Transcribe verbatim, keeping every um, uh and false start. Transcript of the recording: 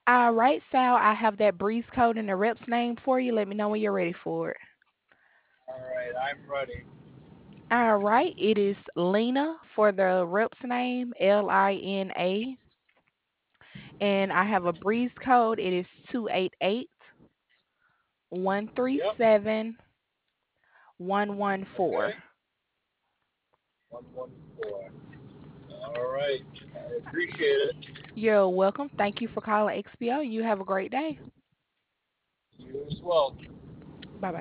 All right, Sal, I have that breeze code and the rep's name for you. Let me know when you're ready for it. All right, I'm ready. All right, it is Lena for the rep's name, L I N A. And I have a breeze code. It is two eight eight, one three Yep. seven, one one four. Okay. One one four. All right. I appreciate it. You're welcome. Thank you for calling X P O. You have a great day. You as well.